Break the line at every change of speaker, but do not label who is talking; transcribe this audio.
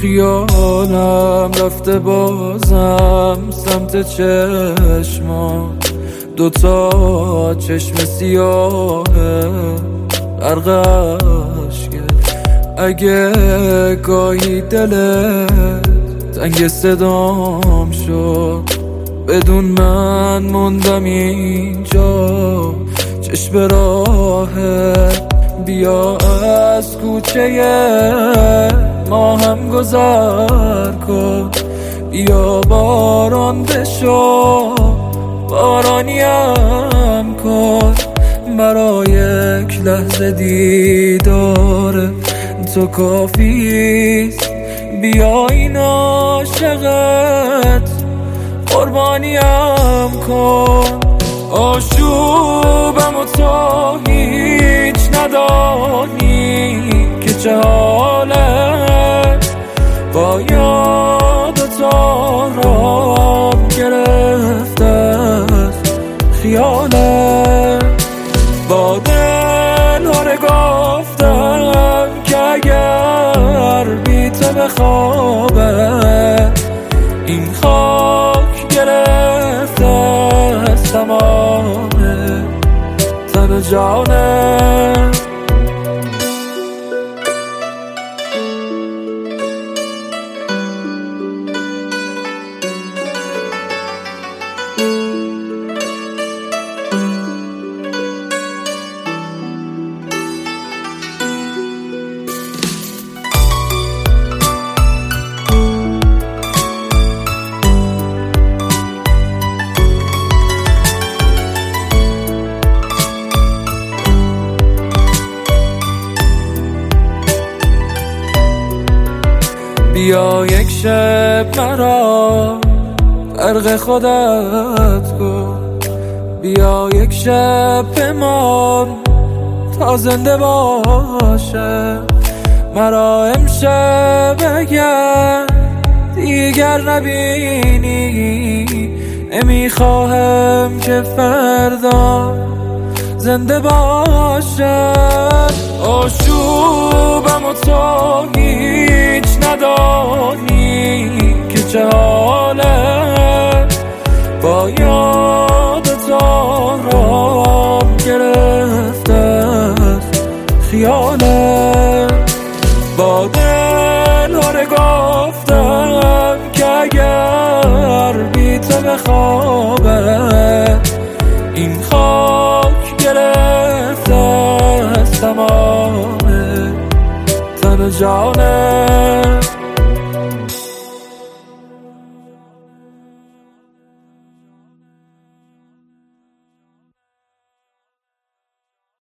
خیالم رفته بازم سمت چشما، دوتا چشم سیاهه غرقش کرد. اگه گاهی دلت تنگ صدام شد، بدون من موندم اینجا چشم راهه. بیا از کوچه ما هم گذر کن، بیا باران بشو بارانیم کن. برای یک لحظه دیدار تو کافیست، بیا این عاشقت قربانیم کن. آشوبم و تو هیچ ندانی که چه حاله، با یاد تو رام گرفته از خیاله. با دل هاره گفتم که اگر بی تو بخوابه، این خاک گرفته از تمام تن و جانه. بیا یک شب مرا غرق خودت کن، بیا یک شب بمان تا زنده باشه. مرا امشب اگر دیگر نبینی، نمیخواهم که فردا زنده باشم. آشوبم و تو هیچ ندانی که چه حاله، با یاد تو رام گرفته از خیاله. با دل هاره گفتم که اگر بی تو بخوابه، این خاک گرفته از تمام تن و جانه.